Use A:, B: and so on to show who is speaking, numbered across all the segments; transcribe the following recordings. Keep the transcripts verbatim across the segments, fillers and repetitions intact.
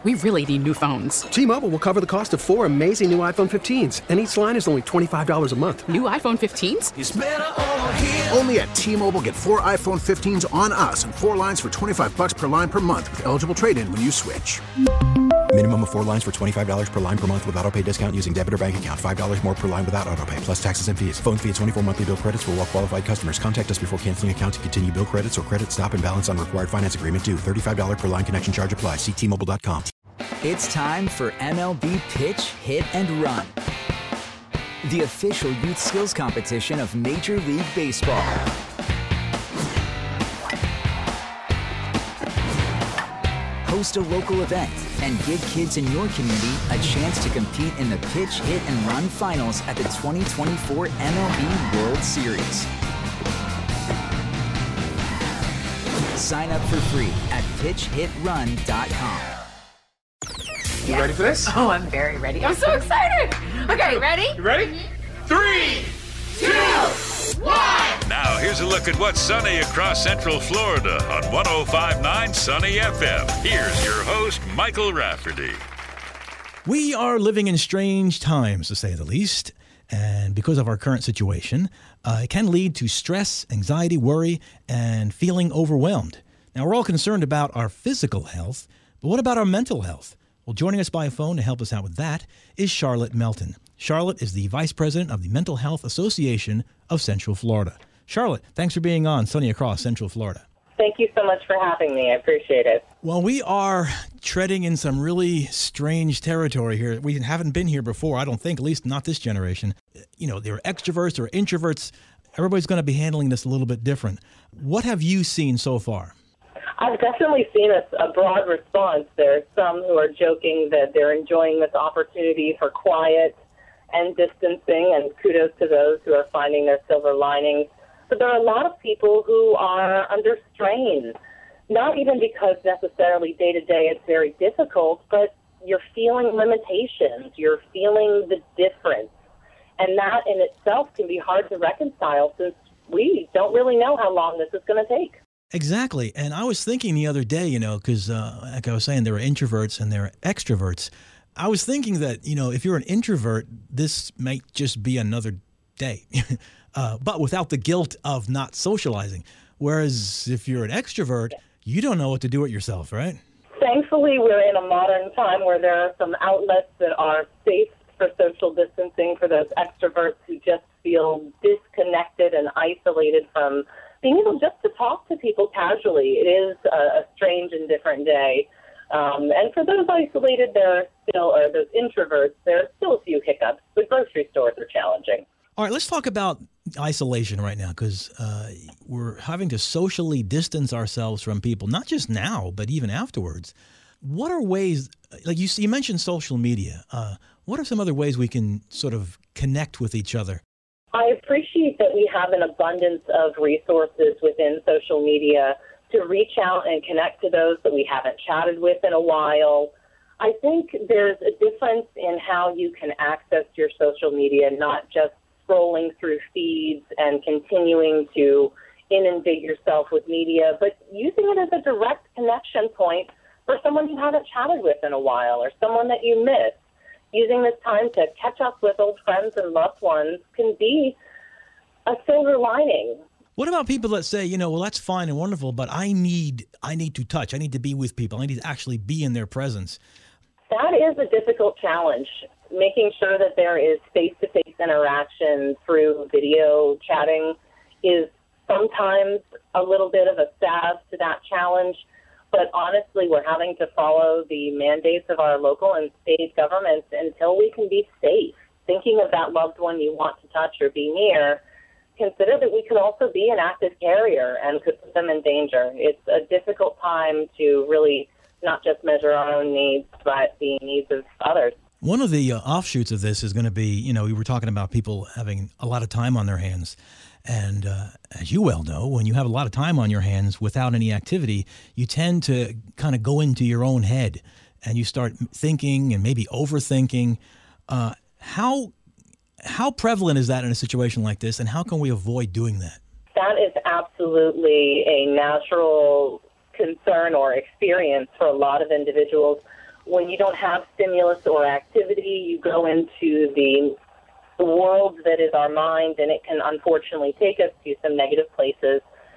A: We really need new phones.
B: T-Mobile will cover the cost of four amazing new iPhone fifteens, and each line is only twenty-five dollars a month.
A: New iPhone fifteens?
C: It's better over here.
D: Only at T-Mobile, get four iPhone fifteens on us and four lines for twenty-five dollars per line per month with eligible trade-in when you switch.
E: Minimum of four lines for twenty-five dollars per line per month with autopay discount using debit or bank account. five dollars more per line without autopay, plus taxes and fees. Phone fee at twenty-four monthly bill credits for well-qualified customers. Contact us before canceling account to continue bill credits or credit stop and balance on required finance agreement due. thirty-five dollars per line connection charge applies. See T Mobile dot com.
F: It's time for M L B Pitch, Hit, and Run, the official youth skills competition of Major League Baseball. Host a local event and give kids in your community a chance to compete in the Pitch, Hit, and Run finals at the twenty twenty-four M L B World Series. Sign up for free at pitch hit run dot com.
G: You ready for this?
H: Oh, I'm very ready. I'm so excited. Okay, ready?
G: You ready? Three, two, one.
I: Now, here's a look at what's sunny across Central Florida on one oh five point nine Sunny F M. Here's your host, Michael Rafferty.
J: We are living in strange times, to say the least. And because of our current situation, uh, it can lead to stress, anxiety, worry, and feeling overwhelmed. Now, we're all concerned about our physical health, but what about our mental health? Well, joining us by phone to help us out with that is Charlotte Melton. Charlotte is the Vice President of the Mental Health Association of Central Florida. Charlotte, thanks for being on Sunny Across Central Florida.
K: Thank you so much for having me. I appreciate it.
J: Well, we are treading in some really strange territory here. We haven't been here before, I don't think, at least not this generation. You know, there are extroverts, there are introverts. Everybody's going to be handling this a little bit different. What have you seen so far?
K: I've definitely seen a, a broad response. There are some who are joking that they're enjoying this opportunity for quiet and distancing, and kudos to those who are finding their silver linings. But there are a lot of people who are under strain, not even because necessarily day-to-day it's very difficult, but you're feeling limitations, you're feeling the difference. And that in itself can be hard to reconcile since we don't really know how long this is going to take.
J: Exactly. And I was thinking the other day, you know, because uh, like I was saying, there are introverts and there are extroverts. I was thinking that, you know, if you're an introvert, this might just be another day, uh, but without the guilt of not socializing. Whereas if you're an extrovert, you don't know what to do with yourself, right?
K: Thankfully, we're in a modern time where there are some outlets that are safe for social distancing for those extroverts who just feel disconnected and isolated from being able just to talk to people casually. It is a, a strange and different day. Um, and for those isolated, there are still, or those introverts, there are still a few hiccups. The grocery stores are challenging.
J: All right, let's talk about isolation right now, because uh, we're having to socially distance ourselves from people, not just now, but even afterwards. What are ways, like you, you mentioned social media, uh, what are some other ways we can sort of connect with each other?
K: I appreciate that we have an abundance of resources within social media to reach out and connect to those that we haven't chatted with in a while. I think there's a difference in how you can access your social media, not just scrolling through feeds and continuing to inundate yourself with media, but using it as a direct connection point for someone you haven't chatted with in a while or someone that you miss. Using this time to catch up with old friends and loved ones can be a silver lining.
J: What about people that say, you know, well, that's fine and wonderful, but I need I need to touch. I need to be with people. I need to actually be in their presence.
K: That is a difficult challenge, making sure that there is face-to-face interaction through video chatting is sometimes a little bit of a salve to that challenge. But honestly, we're having to follow the mandates of our local and state governments until we can be safe. Thinking of that loved one you want to touch or be near, consider that we could also be an active carrier and could put them in danger. It's a difficult time to really not just measure our own needs, but the needs of others.
J: One of the uh, offshoots of this is going to be, you know, we were talking about people having a lot of time on their hands. And uh, as you well know, when you have a lot of time on your hands without any activity, you tend to kind of go into your own head and you start thinking and maybe overthinking. Uh, how how prevalent is that in a situation like this, and how can we avoid doing that?
K: That is absolutely a natural concern or experience for a lot of individuals. When you don't have stimulus or activity, you go into the world that is our mind, and it can unfortunately take us to some negative places.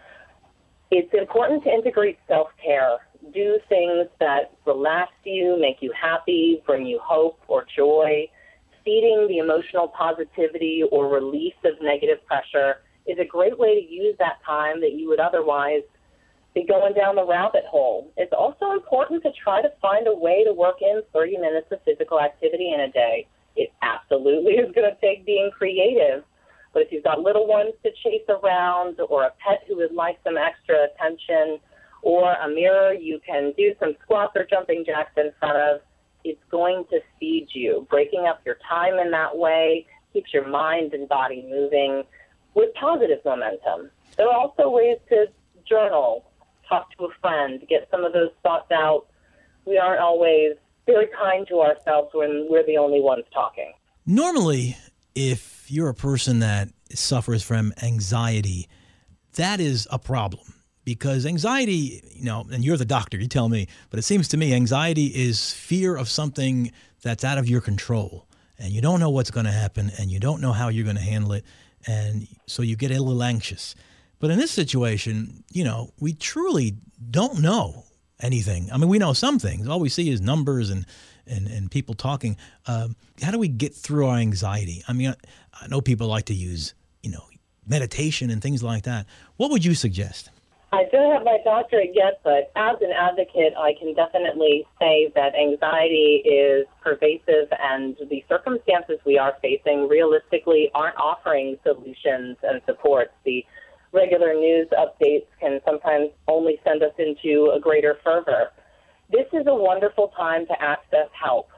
K: It's important to integrate self-care. Do things that relax you, make you happy, bring you hope or joy. Feeding the emotional positivity or release of negative pressure is a great way to use that time that you would otherwise be going down the rabbit hole. It's also important to try to find a way to work in thirty minutes of physical activity in a day. It absolutely is going to take being creative, but if you've got little ones to chase around or a pet who would like some extra attention or a mirror you can do some squats or jumping jacks in front of, it's going to feed you. Breaking up your time in that way keeps your mind and body moving with positive momentum. There are also ways to journal, talk to a friend, get some of those thoughts out. We aren't always very kind to ourselves when we're the only ones talking.
J: Normally, if you're a person that suffers from anxiety, that is a problem. Because anxiety, you know, and you're the doctor, you tell me, but it seems to me anxiety is fear of something that's out of your control. And you don't know what's going to happen, and you don't know how you're going to handle it. And so you get a little anxious. But in this situation, you know, we truly don't know anything. I mean, we know some things. All we see is numbers and, and, and people talking. Um, how do we get through our anxiety? I mean, I, I know people like to use, you know, meditation and things like that. What would you suggest?
K: I don't have my doctorate yet, but as an advocate, I can definitely say that anxiety is pervasive, and the circumstances we are facing realistically aren't offering solutions and supports. The regular news updates can sometimes only send us into a greater fervor. This is a wonderful time to access help.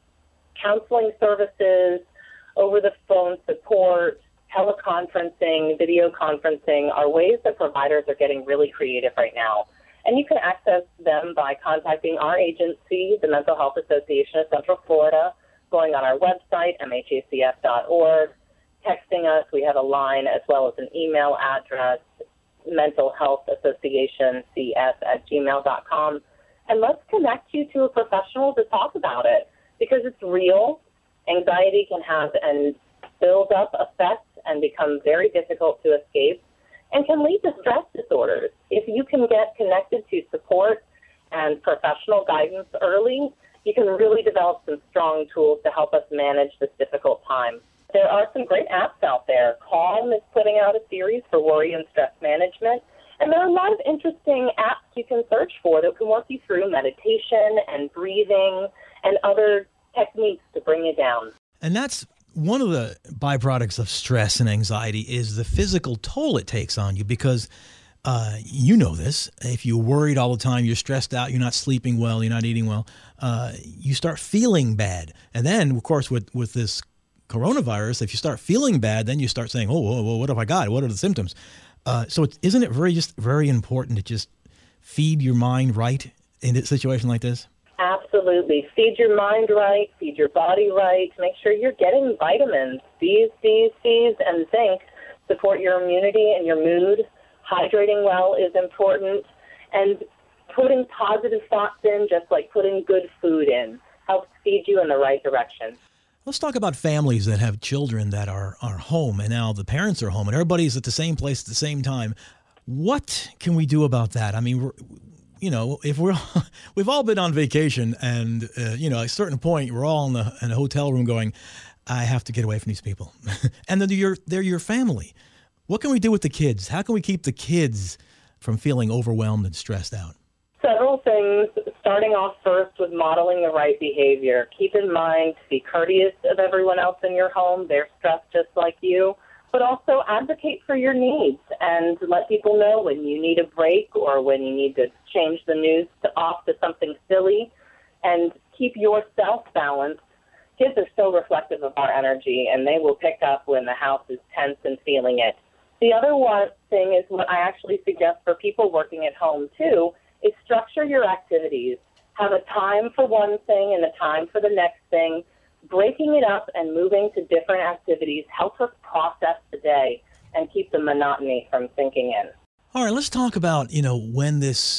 K: Counseling services, over-the-phone support, teleconferencing, video conferencing are ways that providers are getting really creative right now. And you can access them by contacting our agency, the Mental Health Association of Central Florida, going on our website, m h a c f dot org, texting us. We have a line as well as an email address, mental health association c s at gmail dot com. And let's connect you to a professional to talk about it, because it's real. Anxiety can have an build-up effect and become very difficult to escape, and can lead to stress disorders. If you can get connected to support and professional guidance early, you can really develop some strong tools to help us manage this difficult time. There are some great apps out there. Calm is putting out a series for worry and stress management, and there are a lot of interesting apps you can search for that can work you through meditation and breathing and other techniques to bring you down.
J: And that's one of the byproducts of stress and anxiety is the physical toll it takes on you, because uh, you know this. If you're worried all the time, you're stressed out, you're not sleeping well, you're not eating well, uh, you start feeling bad. And then, of course, with, with this coronavirus, if you start feeling bad, then you start saying, oh, whoa, whoa, what have I got? What are the symptoms? Uh, so it, isn't it very just very important to just feed your mind right in a situation like this?
K: Absolutely. Feed your mind right, feed your body right, make sure you're getting vitamins, B's, C's, C's, and zinc, support your immunity and your mood. Hydrating well is important, and putting positive thoughts in, just like putting good food in, helps feed you in the right direction.
J: Let's talk about families that have children that are, are home, and now the parents are home, and everybody's at the same place at the same time. What can we do about that? I mean, we're, you know, if we're we've all been on vacation, and uh, you know, at a certain point, we're all in, the, in a hotel room going, "I have to get away from these people," and then you're they're your family. What can we do with the kids? How can we keep the kids from feeling overwhelmed and stressed out?
K: Several things, starting off first with modeling the right behavior. Keep in mind to be courteous of everyone else in your home. They're stressed just like you. But also advocate for your needs and let people know when you need a break or when you need to change the news to off to something silly, and keep yourself balanced. Kids are so reflective of our energy, and they will pick up when the house is tense and feeling it. The other one thing is what I actually suggest for people working at home, too, is structure your activities. Have a time for one thing and a time for the next thing. Breaking it up and moving to different activities helps us process the day and keep the monotony from sinking in.
J: All right, let's talk about, you know, when this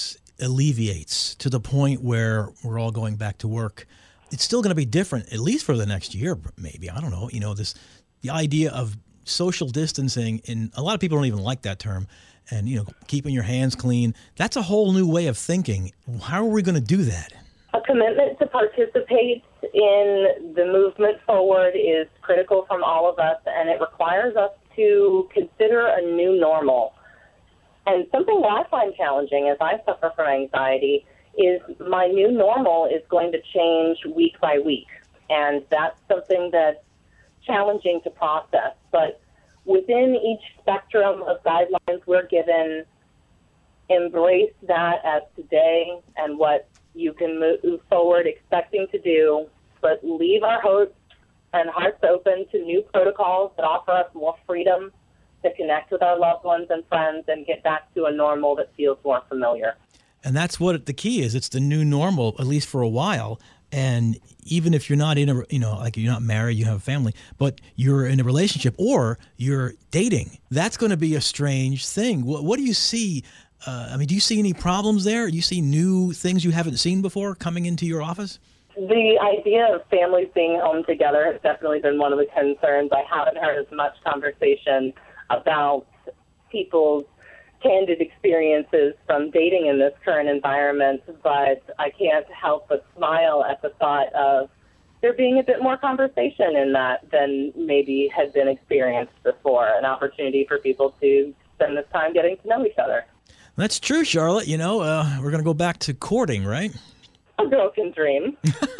J: alleviates to the point where we're all going back to work, it's still going to be different, at least for the next year, maybe. I don't know. You know, this the idea of social distancing, and a lot of people don't even like that term, and, you know, keeping your hands clean, that's a whole new way of thinking. How are we going to do that?
K: A commitment to participate in the movement forward is critical from all of us, and it requires us to consider a new normal. And something that I find challenging as I suffer from anxiety is my new normal is going to change week by week. And that's something that's challenging to process. But within each spectrum of guidelines we're given, embrace that as today and what you can move forward expecting to do, but leave our hopes and hearts open to new protocols that offer us more freedom to connect with our loved ones and friends and get back to a normal that feels more familiar.
J: And that's what the key is. It's the new normal, at least for a while. And even if you're not in a, you know, like you're not married, you have a family, but you're in a relationship or you're dating, that's going to be a strange thing. What, what do you see? Uh, I mean, do you see any problems there? Do you see new things you haven't seen before coming into your office?
K: The idea of families being home together has definitely been one of the concerns. I haven't heard as much conversation about people's candid experiences from dating in this current environment, but I can't help but smile at the thought of there being a bit more conversation in that than maybe had been experienced before, an opportunity for people to spend this time getting to know each other.
J: That's true, Charlotte. You know, uh, we're going to go back to courting, right?
K: A broken dream.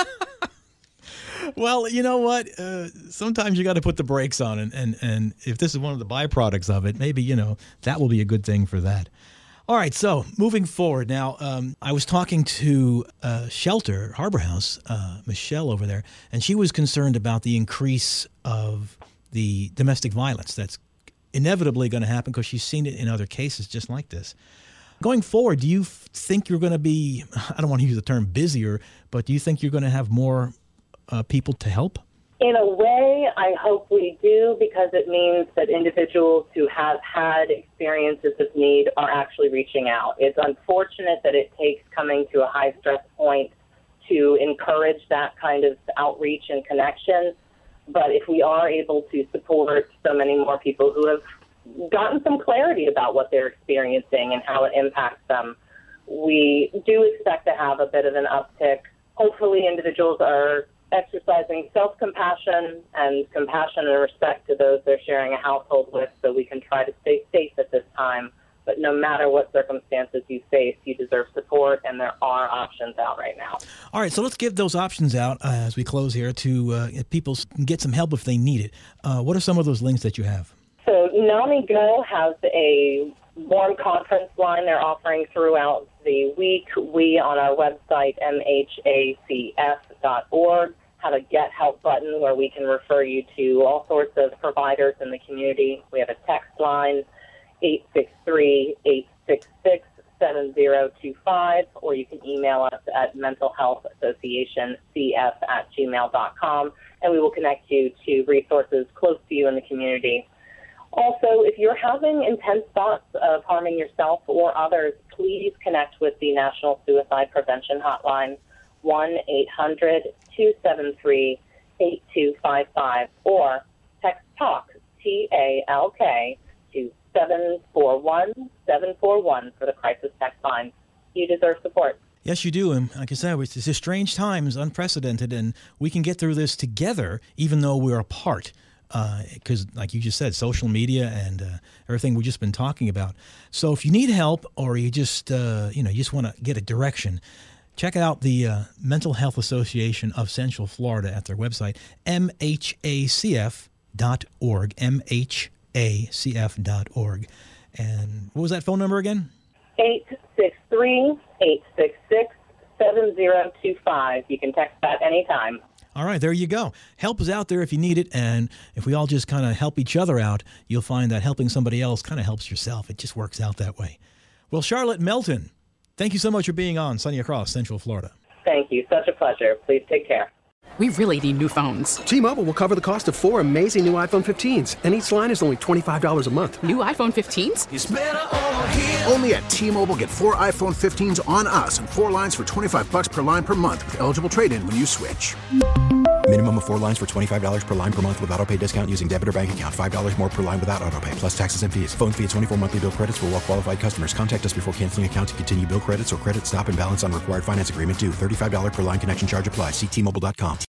J: Well, you know what? Uh, sometimes you got to put the brakes on, and, and, and if this is one of the byproducts of it, maybe, you know, that will be a good thing for that. All right, so moving forward now, um, I was talking to uh, Shelter, Harbor House, uh, Michelle over there, and she was concerned about the increase of the domestic violence that's inevitably going to happen because she's seen it in other cases just like this. Going forward, do you f- think you're going to be, I don't want to use the term busier, but do you think you're going to have more uh, people to help?
K: In a way, I hope we do, because it means that individuals who have had experiences of need are actually reaching out. It's unfortunate that it takes coming to a high-stress point to encourage that kind of outreach and connection. But if we are able to support so many more people who have gotten some clarity about what they're experiencing and how it impacts them, we do expect to have a bit of an uptick. Hopefully individuals are exercising self-compassion and compassion and respect to those they're sharing a household with, so we can try to stay safe at this time. But no matter what circumstances you face, you deserve support, and there are options out right now.
J: All right, so let's give those options out uh, as we close here to uh, people can get some help if they need it. Uh, what are some of those links that you have?
K: So NAMI Go has a warm conference line they're offering throughout the week. We, on our website, M H A C F dot org, have a Get Help button where we can refer you to all sorts of providers in the community. We have a text line, eight six three, eight six six, seven zero two five, or you can email us at mental health association c f at gmail dot com, and we will connect you to resources close to you in the community. Also, if you're having intense thoughts of harming yourself or others, please connect with the National Suicide Prevention Hotline, one eight hundred, two seven three, eight two five five, or text TALK, T A L K, to seven four one, seven four one for the crisis text line. You deserve support.
J: Yes, you do. And like I said, it's just strange times, unprecedented, and we can get through this together even though we're apart. Because, uh, like you just said, social media and uh, everything we've just been talking about. So if you need help or you just, uh, you know, you just want to get a direction, check out the uh, Mental Health Association of Central Florida at their website, M H A C F dot org, M H A C F dot org. And what was that phone number again?
K: eight six three, eight six six, seven zero two five. You can text that anytime.
J: All right, there you go. Help is out there if you need it, and if we all just kind of help each other out, you'll find that helping somebody else kind of helps yourself. It just works out that way. Well, Charlotte Melton, thank you so much for being on Sunny Across Central Florida.
K: Thank you. Such a pleasure. Please take care.
A: We really need new phones.
B: T-Mobile will cover the cost of four amazing new iPhone fifteens, and each line is only twenty-five dollars a month.
A: New iPhone fifteens?
D: It's better over here. Only at T-Mobile, get four iPhone fifteens on us and four lines for twenty-five bucks per line per month with eligible trade-in when you switch.
E: Minimum of four lines for twenty-five dollars per line per month with autopay discount using debit or bank account. five dollars more per line without autopay, plus taxes and fees. Phone fee at twenty-four monthly bill credits for well-qualified customers. Contact us before canceling account to continue bill credits or credit stop and balance on required finance agreement due. thirty-five dollars per line connection charge applies. See T Mobile dot com.